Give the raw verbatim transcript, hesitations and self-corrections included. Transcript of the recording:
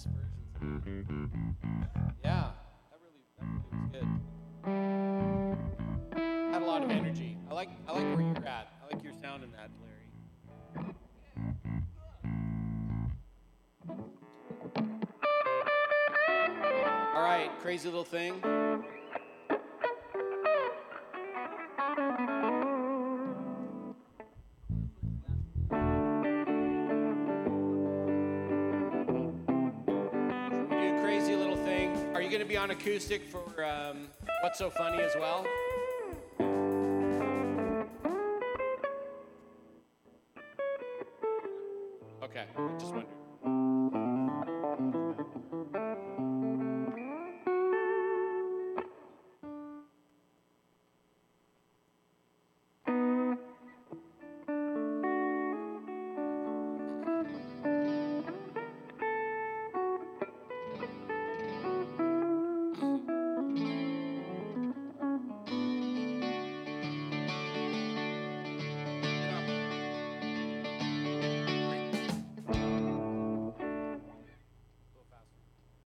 best versions of that. Yeah, that really, that really was good. Had a lot of energy. I like, I like where you're at. I like your sound in that, Larry. All right, crazy little thing. Crazy little thing. Are you going to be on acoustic for um, What's So Funny as well? Okay, I just wondered.